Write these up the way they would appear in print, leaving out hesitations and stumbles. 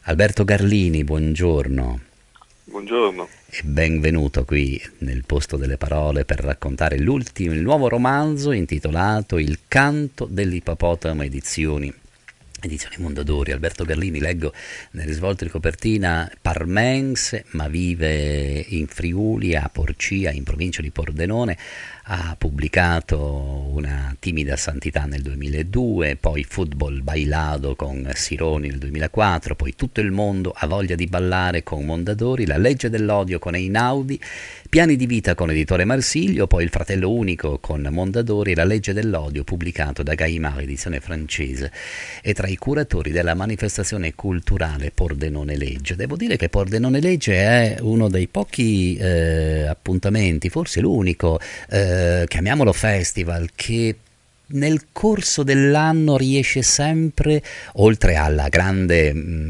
Alberto Garlini, buongiorno Buongiorno. e benvenuto qui nel posto delle parole per raccontare il nuovo romanzo intitolato Il canto dell'ippopotamo Edizioni Mondadori. Alberto Garlini, leggo nel risvolto di copertina, parmense, ma vive in Friuli, a Porcia, in provincia di Pordenone. Ha pubblicato Una timida santità nel 2002, poi Football Bailado con Sironi nel 2004, poi Tutto il mondo ha voglia di ballare con Mondadori, La legge dell'odio con Einaudi, Piani di vita con Editore Marsilio, poi Il fratello unico con Mondadori e La legge dell'odio pubblicato da Gallimard, edizione francese. È tra i curatori della manifestazione culturale Pordenone Legge. Devo dire che Pordenone Legge è uno dei pochi appuntamenti, forse l'unico, chiamiamolo festival, che nel corso dell'anno riesce sempre, oltre alla grande,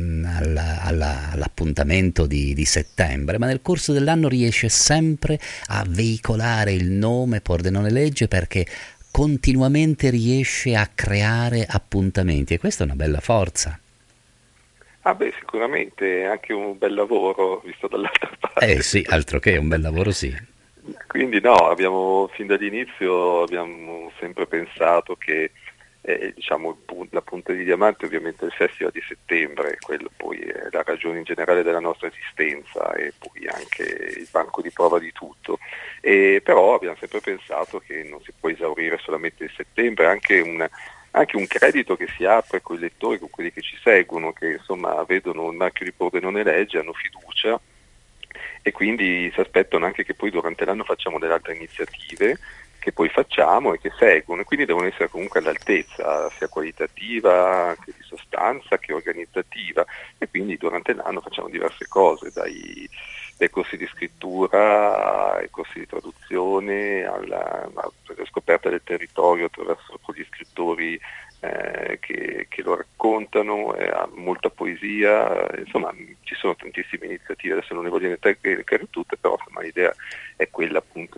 all'appuntamento di settembre, ma nel corso dell'anno riesce sempre a veicolare il nome Pordenone Legge, perché continuamente riesce a creare appuntamenti, e questa è una bella forza. Sicuramente è anche un bel lavoro visto dall'altra Eh parte. sì, altro che un bel lavoro, sì. Quindi no, abbiamo fin dall'inizio abbiamo sempre pensato che diciamo, la punta di diamante ovviamente è il Festival di settembre, quello poi è la ragione in generale della nostra esistenza e poi anche il banco di prova di tutto. Però abbiamo sempre pensato che non si può esaurire solamente il settembre, anche un credito che si apre con i lettori, con quelli che ci seguono, che insomma vedono il marchio di Pordenone Legge, hanno fiducia e quindi si aspettano anche che poi durante l'anno facciamo delle altre iniziative che poi facciamo e che seguono, e quindi devono essere comunque all'altezza, sia qualitativa che di sostanza che organizzativa, e quindi durante l'anno facciamo diverse cose, dai corsi di scrittura ai corsi di traduzione, alla scoperta del territorio attraverso gli scrittori che lo raccontano, ha molta poesia, insomma ci sono tantissime iniziative, adesso non ne voglio elencare tutte, però insomma, l'idea è quella appunto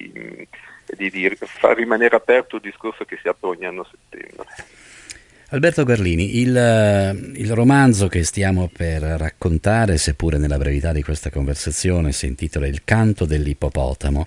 di far rimanere aperto il discorso che si apre ogni anno a settembre. Alberto Garlini, il romanzo che stiamo per raccontare, seppure nella brevità di questa conversazione, si intitola Il canto dell'ippopotamo.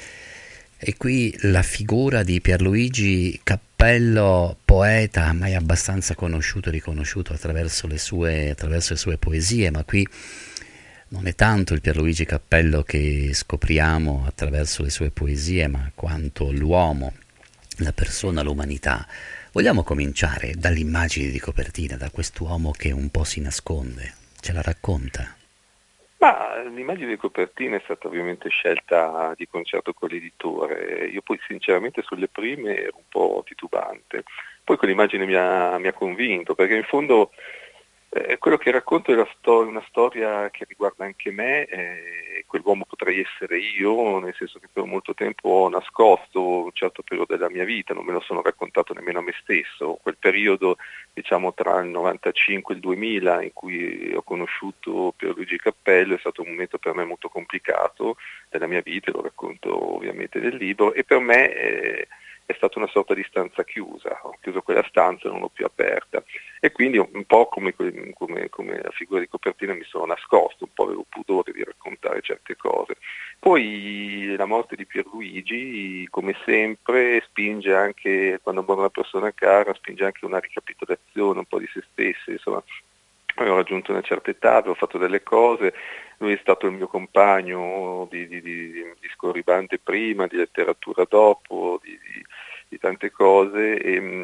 E qui la figura di Pierluigi Cappello, poeta, ma è abbastanza conosciuto e riconosciuto attraverso le sue poesie, ma qui non è tanto il Pierluigi Cappello che scopriamo attraverso le sue poesie, ma quanto l'uomo, la persona, l'umanità. Vogliamo cominciare dall'immagine di copertina, da quest'uomo che un po' si nasconde, ce la racconta. Ma l'immagine di copertina è stata ovviamente scelta di concerto con l'editore. Io poi sinceramente sulle prime ero un po' titubante. Poi quell'immagine mi ha convinto, perché in fondo quello che racconto è una storia che riguarda anche me, quell'uomo potrei essere io, nel senso che per molto tempo ho nascosto un certo periodo della mia vita, non me lo sono raccontato nemmeno a me stesso, quel periodo diciamo tra il 95 e il 2000 in cui ho conosciuto Pierluigi Cappello è stato un momento per me molto complicato della mia vita, lo racconto ovviamente nel libro, e per me è stata una sorta di stanza chiusa, ho chiuso quella stanza e non l'ho più aperta, e quindi un po' come la figura di copertina mi sono nascosto, un po' avevo pudore di raccontare certe cose. Poi la morte di Pierluigi, come sempre, spinge anche, quando muore una persona cara, spinge anche una ricapitolazione un po' di se stessi, insomma. Avevo raggiunto una certa età, avevo fatto delle cose, lui è stato il mio compagno di scorribande prima, di letteratura dopo, di tante cose,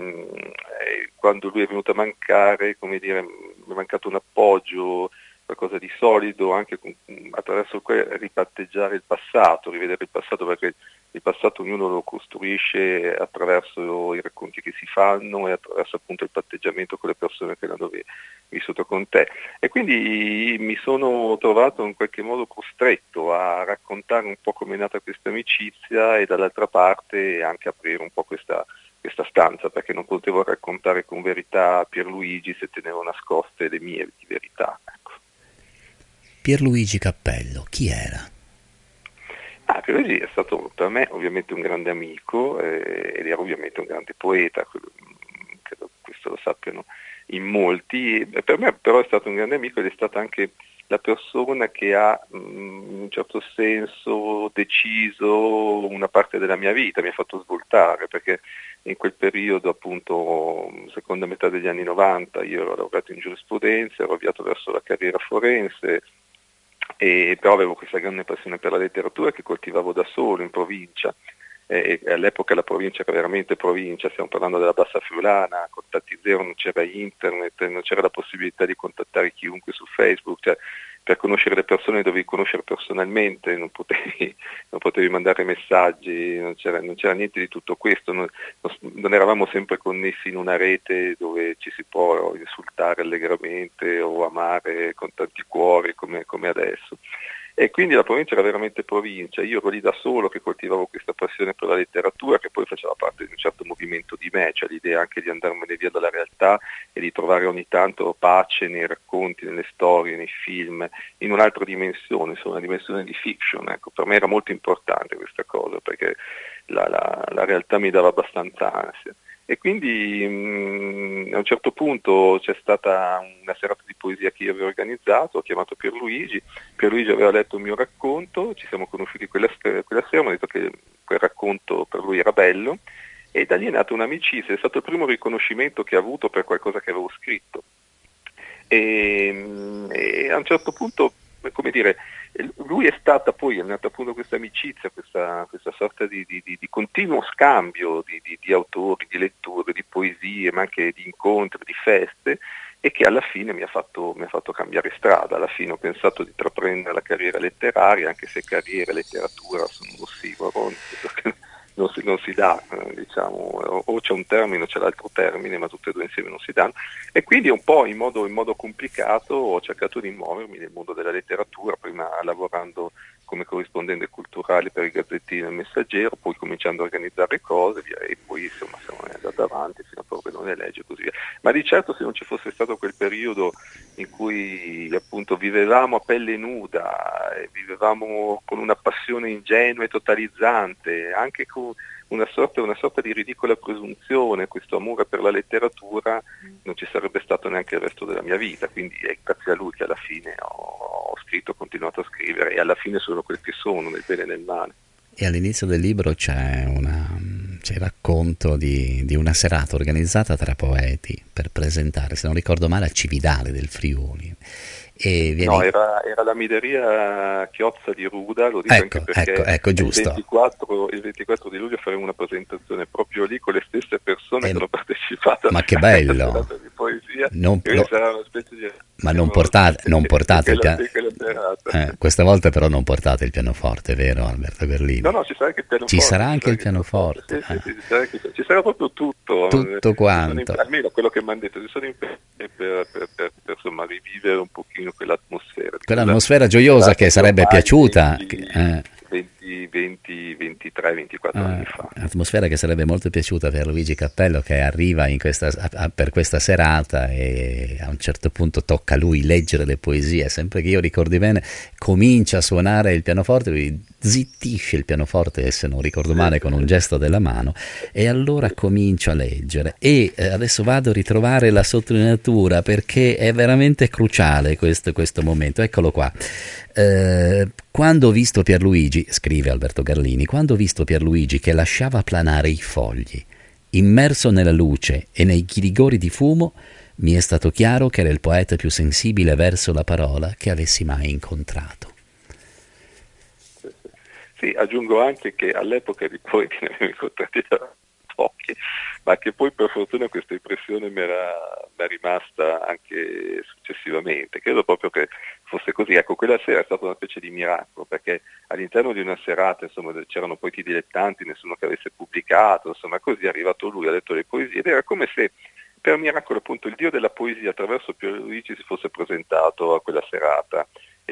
e quando lui è venuto a mancare, come dire, mi è mancato un appoggio, qualcosa di solido, anche attraverso il quale ripatteggiare il passato, rivedere il passato, perché il passato ognuno lo costruisce attraverso i racconti che si fanno e attraverso appunto il patteggiamento con le persone che l'hanno vissuto con te. E quindi mi sono trovato in qualche modo costretto a raccontare un po' come è nata questa amicizia e dall'altra parte anche aprire un po' questa stanza, perché non potevo raccontare con verità a Pierluigi se tenevo nascoste le mie di verità. Ecco. Pierluigi Cappello, chi era? Pierluigi è stato per me ovviamente un grande amico ed era ovviamente un grande poeta, credo questo lo sappiano in molti. Per me però è stato un grande amico ed è stata anche la persona che ha in un certo senso deciso una parte della mia vita, mi ha fatto svoltare, perché in quel periodo, appunto, seconda metà degli anni 90, io ero laureato in giurisprudenza, ero avviato verso la carriera forense, e però avevo questa grande passione per la letteratura che coltivavo da solo in provincia. E all'epoca la provincia era veramente provincia, stiamo parlando della Bassa Friulana, contatti zero, non c'era internet, non c'era la possibilità di contattare chiunque su Facebook, cioè per conoscere le persone dovevi conoscere personalmente, non potevi mandare messaggi, non c'era niente di tutto questo, non eravamo sempre connessi in una rete dove ci si può insultare allegramente o amare con tanti cuori come adesso. E quindi la provincia era veramente provincia, io ero lì da solo che coltivavo questa passione per la letteratura che poi faceva parte di un certo movimento di me, cioè l'idea anche di andarmene via dalla realtà e di trovare ogni tanto pace nei racconti, nelle storie, nei film, in un'altra dimensione, insomma una dimensione di fiction. Ecco, per me era molto importante questa cosa perché la realtà mi dava abbastanza ansia. E quindi a un certo punto c'è stata una serata di poesia che io avevo organizzato, ho chiamato Pierluigi aveva letto il mio racconto, ci siamo conosciuti quella sera, mi ha detto che quel racconto per lui era bello e da lì è nata un'amicizia, è stato il primo riconoscimento che ha avuto per qualcosa che avevo scritto. E a un certo punto, come dire, lui è nata appunto questa amicizia, questa sorta di continuo scambio di autori, di letture, di poesie, ma anche di incontri, di feste, e che alla fine mi ha fatto cambiare strada. Alla fine ho pensato di intraprendere la carriera letteraria, anche se carriera e letteratura sono un ossimoro, perché non si dà, diciamo, o c'è un termine o c'è l'altro termine, ma tutte e due insieme non si danno. E quindi un po' in modo complicato ho cercato di muovermi nel mondo della letteratura, prima lavorando come corrispondente culturale per i gazzettini del Messaggero, poi cominciando a organizzare cose, via, e poi insomma siamo andati avanti fino a Pordenone Legge e così via. Ma di certo se non ci fosse stato quel periodo in cui appunto vivevamo a pelle nuda, vivevamo con una passione ingenua e totalizzante, anche con una sorta di ridicola presunzione, questo amore per la letteratura, non ci sarebbe stato neanche il resto della mia vita, quindi è grazie a lui che alla fine ho scritto, ho continuato a scrivere e alla fine sono quel che sono, nel bene e nel male. E all'inizio del libro c'è il racconto di una serata organizzata tra poeti per presentare, se non ricordo male, a Cividale del Friuli. No, era la Mideria Chiozza di Ruda, lo dico anche perché giusto. Il 24 di luglio faremo una presentazione proprio lì con le stesse persone che hanno partecipato ma che alla bello! serata di poesia. Sarà una specie di ma non portate il pianoforte. Questa volta però non portate il pianoforte, vero Alberto Berlini? No, ci sarà anche il pianoforte. Ci sarà anche il pianoforte. Sì, ci sarà proprio tutto. Tutto quanto. Almeno quello che mi hanno detto, ci sono impegnati per insomma rivivere un pochino quell'atmosfera. Quell'atmosfera gioiosa che sarebbe piaciuta. 23, 24 anni fa. Atmosfera che sarebbe molto piaciuta per Luigi Cappello, che arriva per questa serata e a un certo punto tocca a lui leggere le poesie. Sempre che io ricordi bene, comincia a suonare il pianoforte, lui zittisce il pianoforte, se non ricordo male, con un gesto della mano, e allora comincia a leggere. E adesso vado a ritrovare la sottolineatura perché è veramente cruciale questo momento. Eccolo qua. Quando ho visto Pierluigi, scrive Alberto Garlini, quando ho visto Pierluigi che lasciava planare i fogli, immerso nella luce e nei ghirigori di fumo, mi è stato chiaro che era il poeta più sensibile verso la parola che avessi mai incontrato. Sì, aggiungo anche che all'epoca di poeti ne avevo incontrati pochi, ma che poi per fortuna questa impressione mi era rimasta anche successivamente. Credo proprio che fosse così. Ecco, quella sera è stata una specie di miracolo, perché all'interno di una serata, insomma, c'erano poeti dilettanti, nessuno che avesse pubblicato, insomma, così è arrivato lui, ha letto le poesie, ed era come se per miracolo appunto il dio della poesia attraverso Pierluigi si fosse presentato a quella serata. E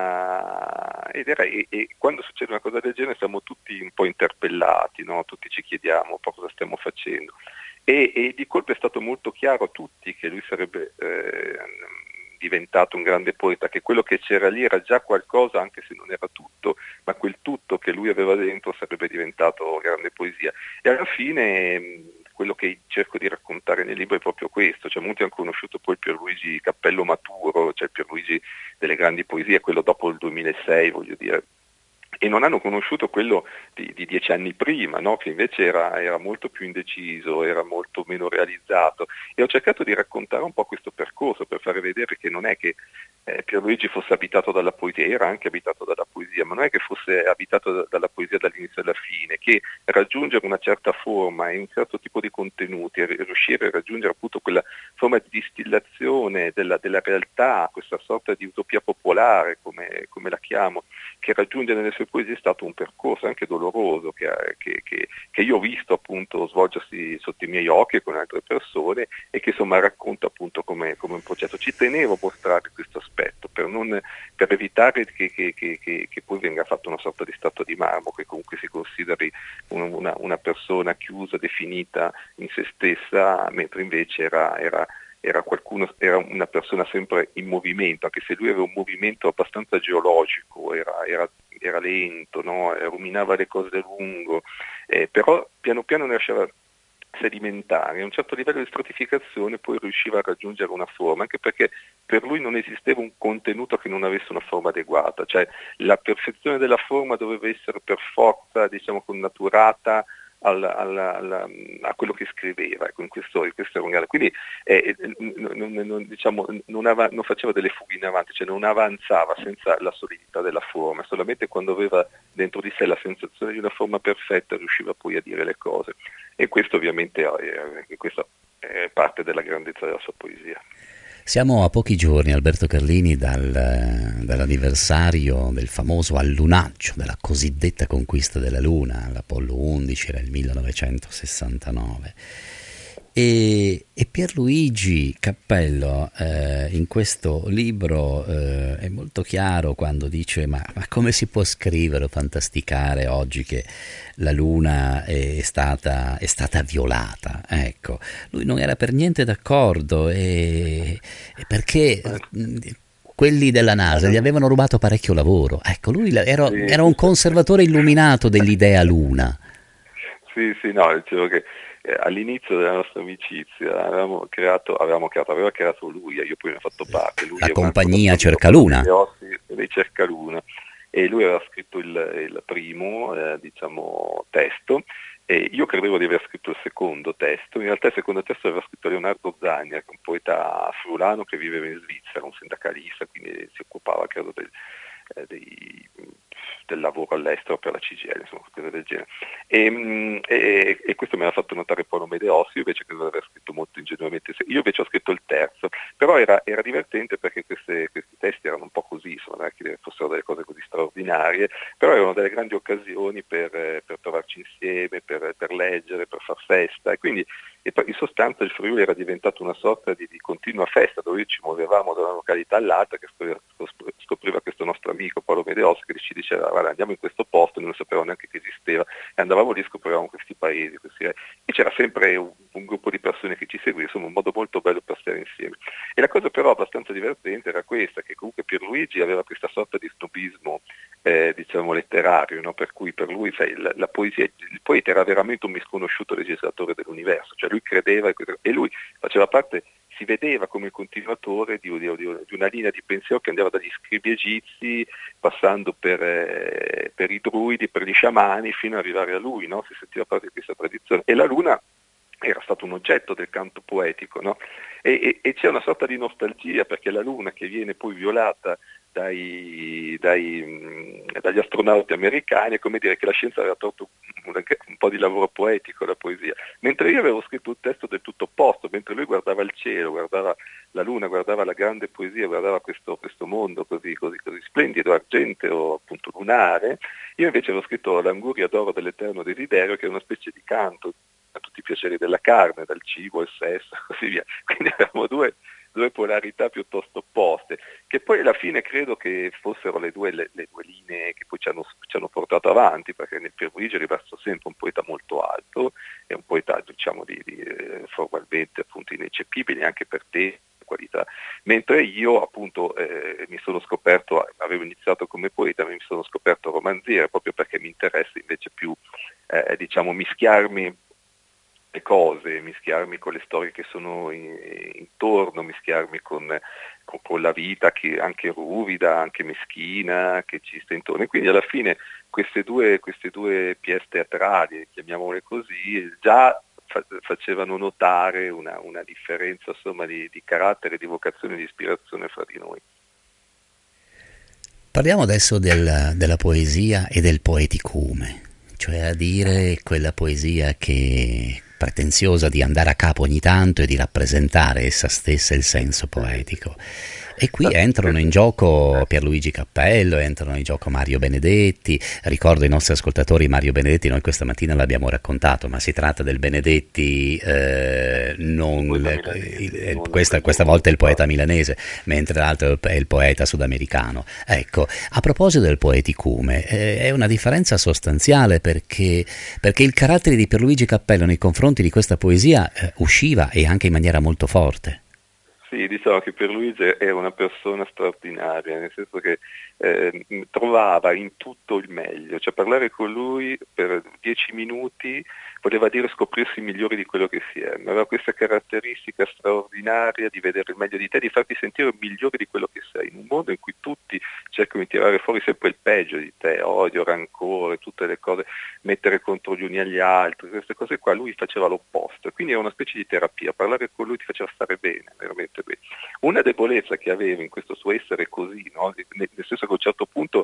quando succede una cosa del genere siamo tutti un po' interpellati, no? Tutti ci chiediamo un po' cosa stiamo facendo. E di colpo è stato molto chiaro a tutti che lui sarebbe diventato un grande poeta, che quello che c'era lì era già qualcosa, anche se non era tutto, ma quel tutto che lui aveva dentro sarebbe diventato grande poesia. E alla fine quello che cerco di raccontare nel libro è proprio questo, cioè molti hanno conosciuto poi Pierluigi Cappello Maturo, cioè Pierluigi delle grandi poesie, quello dopo il 2006, voglio dire, e non hanno conosciuto quello di 10 anni prima, no? Che invece era molto più indeciso, era molto meno realizzato, e ho cercato di raccontare un po' questo percorso per fare vedere che non è che Pierluigi fosse abitato dalla poesia, era anche abitato dalla poesia, ma non è che fosse abitato dalla poesia dall'inizio alla fine, che raggiungere una certa forma e un certo tipo di contenuti, riuscire a raggiungere appunto quella forma di distillazione della realtà, questa sorta di utopia popolare, come la chiamo, che raggiunge nelle sue poesie, è stato un percorso anche doloroso che io ho visto appunto svolgersi sotto i miei occhi con altre persone, e che insomma racconto appunto come un progetto. Ci tenevo a mostrare questo aspetto per evitare che poi venga fatto una sorta di statua di marmo, che comunque si consideri una persona chiusa, definita in se stessa, mentre invece era una persona sempre in movimento, anche se lui aveva un movimento abbastanza geologico, era lento, no? Ruminava le cose a lungo, però piano piano ne lasciava sedimentare, a un certo livello di stratificazione poi riusciva a raggiungere una forma, anche perché per lui non esisteva un contenuto che non avesse una forma adeguata, cioè la perfezione della forma doveva essere per forza, diciamo, connaturata a quello che scriveva, ecco, in questo era un grado. Quindi non faceva delle fughe in avanti, cioè non avanzava senza la solidità della forma, solamente quando aveva dentro di sé la sensazione di una forma perfetta riusciva poi a dire le cose, e questo ovviamente questa è parte della grandezza della sua poesia. Siamo a pochi giorni, Alberto Carlini, dall'anniversario del famoso allunaggio, della cosiddetta conquista della Luna, l'Apollo 11, era il 1969. E Pierluigi Cappello in questo libro è molto chiaro quando dice ma come si può scrivere o fantasticare oggi che la Luna è stata violata? Ecco, lui non era per niente d'accordo e perché quelli della NASA gli avevano rubato parecchio lavoro. Ecco, lui era un conservatore illuminato dell'idea Luna. Sì, no, dicevo che all'inizio della nostra amicizia aveva creato lui, io poi ne ho fatto parte, lui La è un altro compagnia nostro amico, Cercaluna. dei Cercaluna, e lui aveva scritto il primo, testo, e io credevo di aver scritto il secondo testo. In realtà il secondo testo aveva scritto Leonardo Zagna, che è un poeta friulano che viveva in Svizzera, un sindacalista, quindi si occupava, credo, del lavoro all'estero per la CGIL, insomma, cose del genere. E questo mi aveva fatto notare Paolo Medeossi, invece credo di aver scritto molto ingenuamente. Io invece ho scritto il terzo, però era divertente perché questi testi erano un po' così, insomma, non è che fossero delle cose così straordinarie, però erano delle grandi occasioni per trovarci insieme, per leggere, per far festa, e quindi in sostanza il Friuli era diventato una sorta di continua festa, dove ci muovevamo da una località all'altra, che scopriva questo nostro amico Paolo Medeossi, che ci diceva guarda, andiamo in questo posto, non sapevamo neanche che esisteva, e andavamo lì, scoprivamo questi paesi, e c'era sempre un gruppo di persone che ci seguiva, insomma un modo molto bello per stare insieme. E la cosa però abbastanza divertente era questa, che comunque Pierluigi aveva questa sorta di snobismo letterario, no? Per cui per lui la poesia, il poeta era veramente un misconosciuto legislatore dell'universo, cioè lui credeva e lui faceva parte, si vedeva come il continuatore di una linea di pensiero che andava dagli scribi egizi, passando per i druidi, per gli sciamani, fino ad arrivare a lui, no? Si sentiva parte di questa tradizione. E la Luna era stato un oggetto del canto poetico, no? E c'è una sorta di nostalgia, perché la Luna, che viene poi violata dagli astronauti americani, è come dire che la scienza aveva tolto un po' di lavoro poetico alla poesia, mentre io avevo scritto un testo del tutto opposto, mentre lui guardava il cielo, guardava la Luna, guardava la grande poesia, guardava questo mondo così splendido, argenteo, appunto lunare. Io invece avevo scritto l'Anguria d'oro dell'eterno desiderio, che è una specie di canto a tutti i piaceri della carne, dal cibo al sesso e così via. Quindi avevamo due polarità piuttosto opposte, che poi alla fine credo che fossero le due linee che poi ci hanno portato avanti, perché nel Pierluigi è rimasto sempre un poeta molto alto, e un poeta formalmente appunto ineccepibile anche per te qualità, mentre io appunto mi sono scoperto, avevo iniziato come poeta, mi sono scoperto romanziere, proprio perché mi interessa invece più mischiarmi le cose, mischiarmi con le storie che sono intorno, mischiarmi con la vita che anche ruvida, anche meschina, che ci sta intorno. E quindi alla fine queste due pièce teatrali, chiamiamole così, già facevano notare una differenza, insomma, di carattere, di vocazione, di ispirazione fra di noi. Parliamo adesso della poesia e del poeticume, cioè a dire quella poesia che pretenziosa di andare a capo ogni tanto e di rappresentare essa stessa il senso poetico. E qui entrano in gioco Pierluigi Cappello, entrano in gioco Mario Benedetti. Ricordo ai nostri ascoltatori Mario Benedetti, noi questa mattina l'abbiamo raccontato, ma si tratta del Benedetti, questa volta è il poeta milanese, mentre l'altro è il poeta sudamericano. Ecco, a proposito del poeticume, è una differenza sostanziale perché il carattere di Pierluigi Cappello nei confronti di questa poesia usciva e anche in maniera molto forte. Sì, diciamo che Pierluigi è una persona straordinaria, nel senso che trovava in tutto il meglio, cioè parlare con lui per 10 minuti voleva dire scoprirsi migliori di quello che si è, ma aveva questa caratteristica straordinaria di vedere il meglio di te, di farti sentire migliore di quello che sei, in un mondo in cui tutti cercano di tirare fuori sempre il peggio di te, odio, rancore, tutte le cose, mettere contro gli uni agli altri, queste cose qua, lui faceva l'opposto, quindi era una specie di terapia, parlare con lui ti faceva stare bene, veramente bene. Una debolezza che aveva in questo suo essere così, no? Nel senso che a un certo punto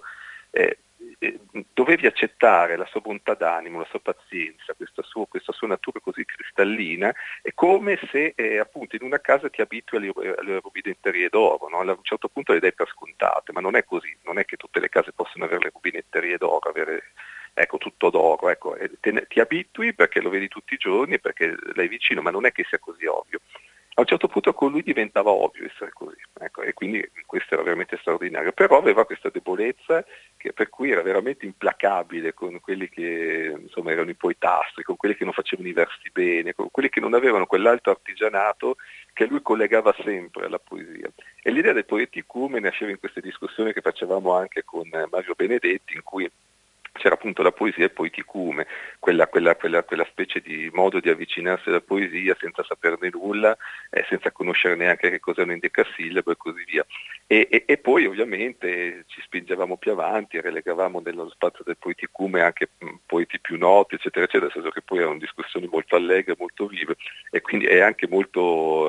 dovevi accettare la sua bontà d'animo, la sua pazienza, questa sua natura così cristallina, è come se appunto in una casa ti abitui alle rubinetterie d'oro, no? A un certo punto le dai per scontate, ma non è così, non è che tutte le case possono avere le rubinetterie d'oro, avere tutto d'oro, ti abitui perché lo vedi tutti i giorni, perché l'hai vicino, ma non è che sia così ovvio. A un certo punto con lui diventava ovvio essere così, e quindi questo era veramente straordinario, però aveva questa debolezza per cui era veramente implacabile con quelli che insomma erano i poetastri, con quelli che non facevano i versi bene, con quelli che non avevano quell'alto artigianato che lui collegava sempre alla poesia. E l'idea del poeticume nasceva in queste discussioni che facevamo anche con Mario Benedetti, in cui c'era appunto la poesia e il poeticume, quella specie di modo di avvicinarsi alla poesia senza saperne nulla, senza conoscere neanche che cos'è un endecasillabo e così via. E poi ovviamente ci spingevamo più avanti, relegavamo nello spazio del poeticume anche poeti più noti, eccetera, eccetera, nel senso che poi erano discussioni molto allegre, molto vive, e quindi è anche molto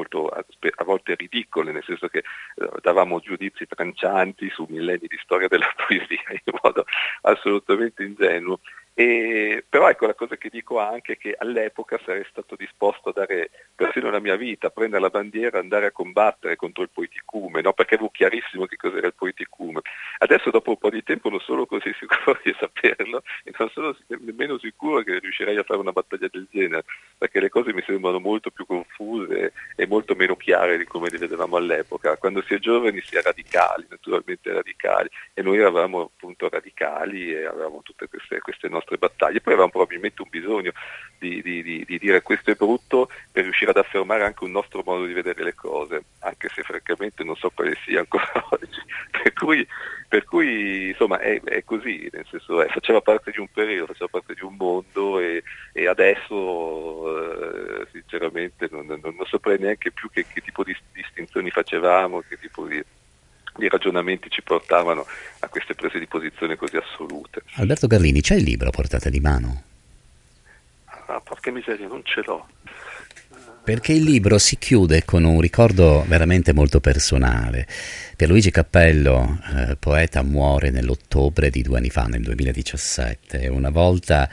a volte ridicole, nel senso che davamo giudizi trancianti su millenni di storia della poesia in modo assolutamente ingenuo. Però ecco, la cosa che dico anche è che all'epoca sarei stato disposto a dare persino la mia vita, a prendere la bandiera, andare a combattere contro il poeticume, no? Perché avevo chiarissimo che cos'era il poeticume. Adesso dopo un po' di tempo non sono così sicuro di saperlo e non sono nemmeno sicuro che riuscirei a fare una battaglia del genere, perché le cose mi sembrano molto più confuse e molto meno chiare di come le vedevamo all'epoca. Quando si è giovani si è radicali, naturalmente radicali, e noi eravamo appunto radicali e avevamo tutte queste nostre battaglie. Poi avevamo probabilmente un bisogno di dire questo è brutto per riuscire ad affermare anche un nostro modo di vedere le cose, anche se francamente non so quale sia ancora oggi. Per cui insomma è così, nel senso faceva parte di un periodo, faceva parte di un mondo e adesso sinceramente non saprei neanche più che tipo di distinzioni facevamo, che tipo di ragionamenti ci portavano a queste prese di posizione così assolute. Alberto Garlini, c'è il libro a portata di mano? Ah, porca miseria, non ce l'ho. Perché il libro si chiude con un ricordo veramente molto personale. Pierluigi Cappello, poeta, muore nell'ottobre di 2 anni fa, nel 2017. Una volta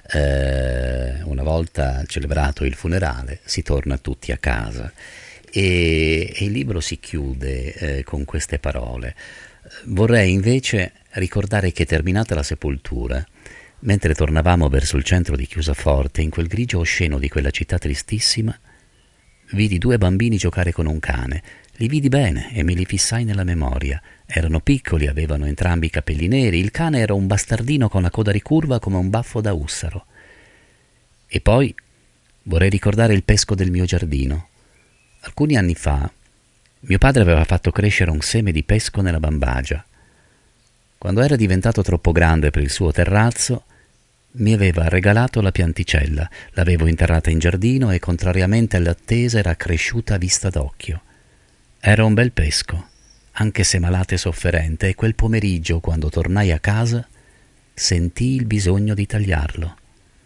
celebrato il funerale, si torna tutti a casa. E il libro si chiude con queste parole. Vorrei invece ricordare che, terminata la sepoltura, mentre tornavamo verso il centro di Chiusaforte, in quel grigio osceno di quella città tristissima, vidi 2 bambini giocare con un cane. Li vidi bene e me li fissai nella memoria. Erano piccoli, avevano entrambi i capelli neri, il cane era un bastardino con la coda ricurva come un baffo da ussaro. E poi vorrei ricordare il pesco del mio giardino. Alcuni anni fa mio padre aveva fatto crescere un seme di pesco nella bambagia. Quando era diventato troppo grande per il suo terrazzo, Mi aveva regalato la pianticella, l'avevo interrata in giardino e, contrariamente alle attese, era cresciuta a vista d'occhio. Era un bel pesco, anche se malata e sofferente, e quel pomeriggio, quando tornai a casa, sentii il bisogno di tagliarlo.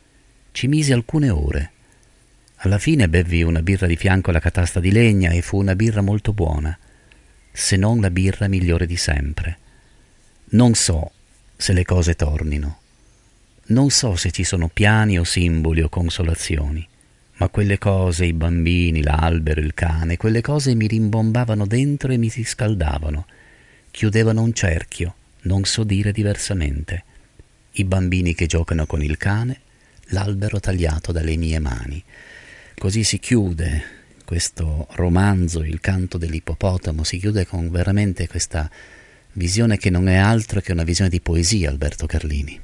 Ci misi alcune ore. Alla fine bevvi una birra di fianco alla catasta di legna e fu una birra molto buona, se non la birra migliore di sempre. Non so se le cose tornino. Non so se ci sono piani o simboli o consolazioni, ma quelle cose, i bambini, l'albero, il cane, quelle cose mi rimbombavano dentro e mi si scaldavano, chiudevano un cerchio, non so dire diversamente. I bambini che giocano con il cane, l'albero tagliato dalle mie mani. Così si chiude questo romanzo, Il canto dell'ippopotamo, si chiude con veramente questa visione che non è altro che una visione di poesia, Alberto Carlini.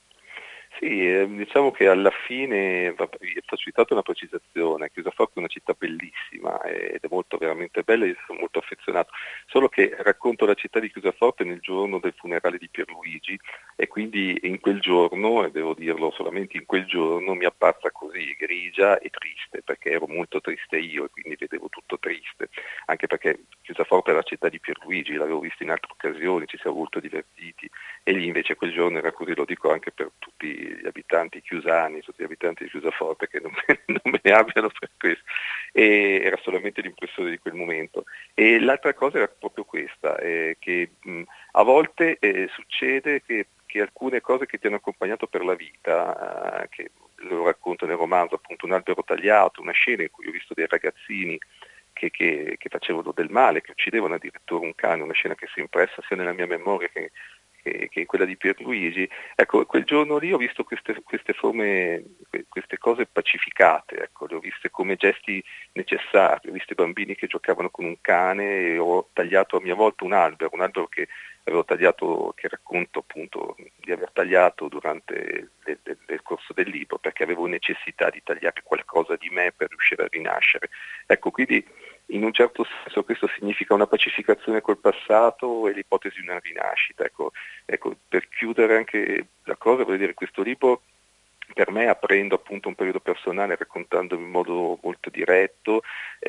Sì, diciamo che alla fine va facilitato una precisazione. Chiusaforte è una città bellissima ed è molto veramente bella, io sono molto affezionato, solo che racconto la città di Chiusaforte nel giorno del funerale di Pierluigi e quindi in quel giorno, e devo dirlo solamente in quel giorno, mi è apparsa così grigia e triste, perché ero molto triste io e quindi vedevo tutto triste, anche perché Chiusaforte è la città di Pierluigi, l'avevo vista in altre occasioni, ci siamo molto divertiti e lì invece quel giorno era così, lo dico anche per tutti gli abitanti chiusani, tutti gli abitanti di Chiusaforte che non me ne abbiano per questo, e era solamente l'impressione di quel momento. E l'altra cosa era proprio questa, che a volte succede che alcune cose che ti hanno accompagnato per la vita, che lo racconto nel romanzo, appunto un albero tagliato, una scena in cui ho visto dei ragazzini che facevano del male, che uccidevano addirittura un cane, una scena che si è impressa sia nella mia memoria che quella di Pierluigi. Ecco, quel giorno lì ho visto queste forme, queste cose pacificate, ecco, le ho viste come gesti necessari, ho visto i bambini che giocavano con un cane e ho tagliato a mia volta un albero che avevo tagliato, che racconto appunto di aver tagliato durante il corso del libro, perché avevo necessità di tagliare qualcosa di me per riuscire a rinascere. Ecco, quindi in un certo senso questo significa una pacificazione col passato e l'ipotesi di una rinascita. Ecco, per chiudere anche la cosa, voglio dire, questo libro per me, aprendo appunto un periodo personale, raccontandomi in modo molto diretto,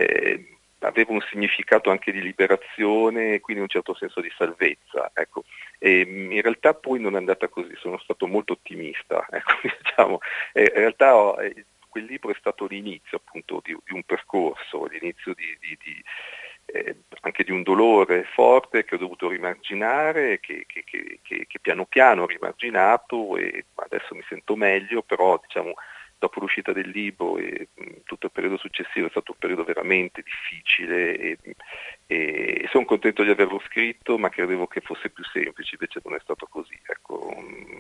aveva un significato anche di liberazione e quindi un certo senso di salvezza. Ecco. E in realtà poi non è andata così, sono stato molto ottimista. Ecco, diciamo. In realtà quel libro è stato l'inizio appunto di un percorso, l'inizio anche di un dolore forte che ho dovuto rimarginare, che piano piano ho rimarginato e adesso mi sento meglio, però diciamo dopo l'uscita del libro e tutto il periodo successivo è stato un periodo veramente difficile e sono contento di averlo scritto, ma credevo che fosse più semplice, invece non è stato così. Ecco,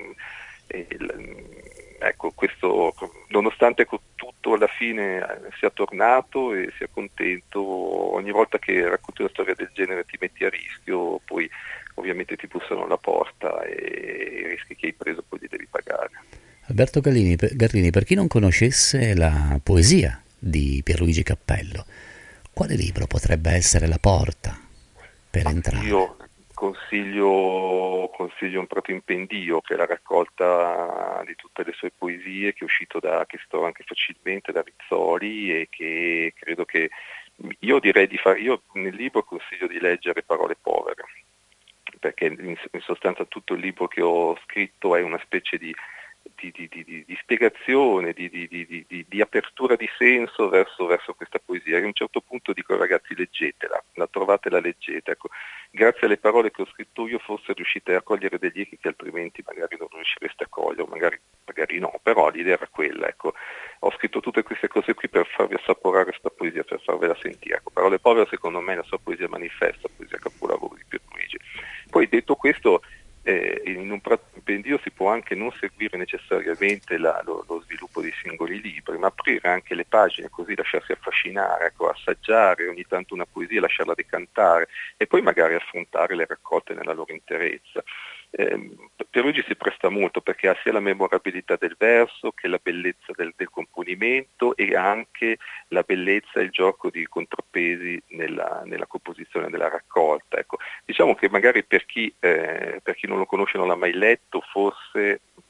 ecco, questo, nonostante tutto alla fine sia tornato e sia contento, ogni volta che racconti una storia del genere ti metti a rischio, poi ovviamente ti bussano alla porta e i rischi che hai preso poi li devi pagare. Alberto Garlini, per chi non conoscesse la poesia di Pierluigi Cappello, quale libro potrebbe essere la porta per entrare? Io consiglio Un prato in pendio, che è la raccolta di tutte le sue poesie, che è uscito che si trova anche facilmente da Rizzoli e che credo che io direi io nel libro consiglio di leggere Parole povere, perché in sostanza tutto il libro che ho scritto è una specie di spiegazione, di apertura di senso verso questa poesia. E a un certo punto dico ragazzi, leggetela, la trovate, la leggete. Ecco, grazie alle parole che ho scritto io forse riuscite a cogliere degli echi che altrimenti magari non riuscireste a cogliere, magari no, però l'idea era quella. Ecco. Ho scritto tutte queste cose qui per farvi assaporare questa poesia, per farvela sentire. Ecco, Parole povere secondo me è la sua poesia manifesta, poesia capolavoro di Pierluigi. Poi detto questo, in Un prato in pendio si può anche non seguire necessariamente lo sviluppo dei singoli libri, ma aprire anche le pagine, così lasciarsi affascinare, ecco, assaggiare ogni tanto una poesia, lasciarla decantare e poi magari affrontare le raccolte nella loro interezza. Pierluigi si presta molto perché ha sia la memorabilità del verso che la bellezza del componimento e anche la bellezza e il gioco di contrappesi nella composizione della raccolta. Ecco. Diciamo che magari per chi non lo conosce, non l'ha mai letto, forse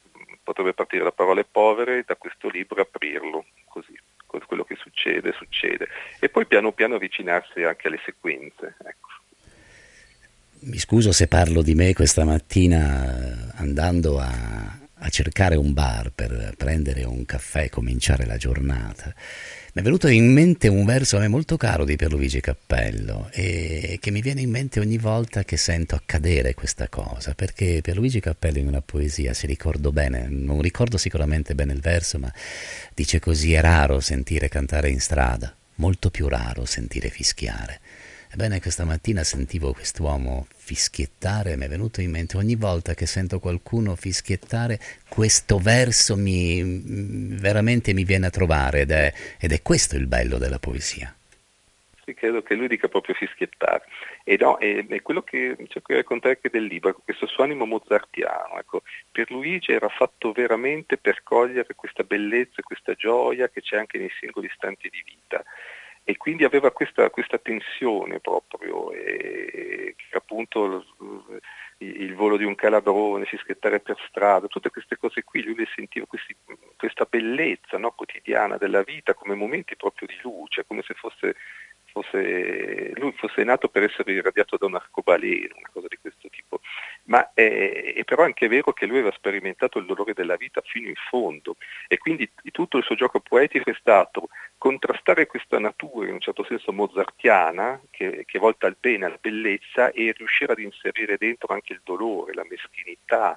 potrebbe partire da parole povere, da questo libro aprirlo, così, quello che succede, succede. E poi piano piano avvicinarsi anche alle sequenze, ecco. Mi scuso se parlo di me questa mattina andando a cercare un bar per prendere un caffè e cominciare la giornata. Mi è venuto in mente un verso a me molto caro di Pierluigi Cappello e che mi viene in mente ogni volta che sento accadere questa cosa, perché Pierluigi Cappello in una poesia, se ricordo bene, non ricordo sicuramente bene il verso, ma dice così: è raro sentire cantare in strada, molto più raro sentire fischiare. Ebbene, questa mattina sentivo quest'uomo fischiettare e mi è venuto in mente ogni volta che sento qualcuno fischiettare, questo verso veramente mi viene a trovare ed è questo il bello della poesia. Sì, credo che lui dica proprio fischiettare. E no, è quello che cerco di raccontare anche del libro, questo suo animo mozartiano. Ecco. Pierluigi era fatto veramente per cogliere questa bellezza e questa gioia che c'è anche nei singoli istanti di vita. E quindi aveva questa tensione proprio, che appunto il volo di un calabrone, fischiettare per strada, tutte queste cose qui, lui le sentiva questa bellezza, no, quotidiana della vita come momenti proprio di luce, come se lui fosse nato per essere irradiato da un arcobaleno, una cosa di questo tipo. Ma è però anche vero che lui aveva sperimentato il dolore della vita fino in fondo e quindi tutto il suo gioco poetico è stato contrastare questa natura in un certo senso mozartiana che è volta al bene, alla bellezza, e riuscire ad inserire dentro anche il dolore, la meschinità,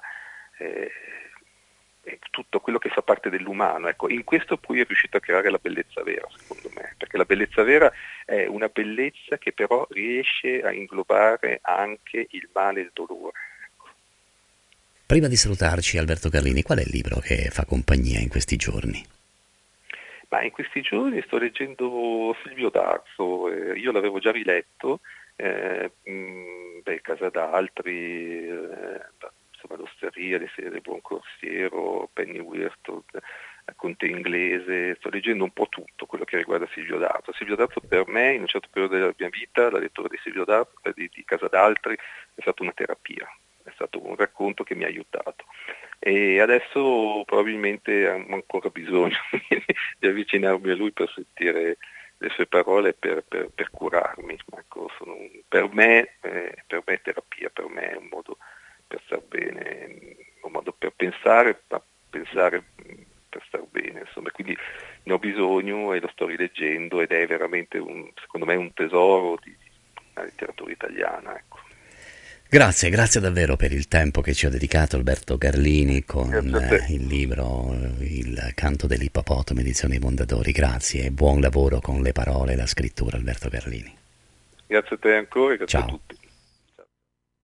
tutto quello che fa parte dell'umano. Ecco, in questo poi è riuscito a creare la bellezza vera, secondo me, perché la bellezza vera è una bellezza che però riesce a inglobare anche il male e il dolore. Ecco. Prima di salutarci, Alberto Carlini, qual è il libro che fa compagnia in questi giorni? Ma in questi giorni sto leggendo Silvio D'Arzo, io l'avevo già riletto, Casa d'Altri, insomma l'Osteria, le serie del Buon Corsiero, Pennyworth, Conte Inglese, sto leggendo un po' tutto quello che riguarda Silvio D'Arzo. Silvio D'Arzo per me, in un certo periodo della mia vita, la lettura di Silvio D'Arzo, di Casa d'Altri, è stata una terapia, è stato un racconto che mi ha aiutato. E adesso probabilmente ho ancora bisogno di avvicinarmi a lui per sentire le sue parole per curarmi. Ecco, per me è terapia, per me è un modo per star bene, un modo per pensare per star bene, insomma, quindi ne ho bisogno e lo sto rileggendo ed è veramente secondo me un tesoro di una letteratura italiana, ecco. Grazie davvero per il tempo che ci ha dedicato Alberto Carlini con il libro Il canto dell'ippopotamo, edizione Mondadori. Grazie e buon lavoro con le parole e la scrittura, Alberto Carlini. Grazie a te ancora e grazie Ciao. a tutti.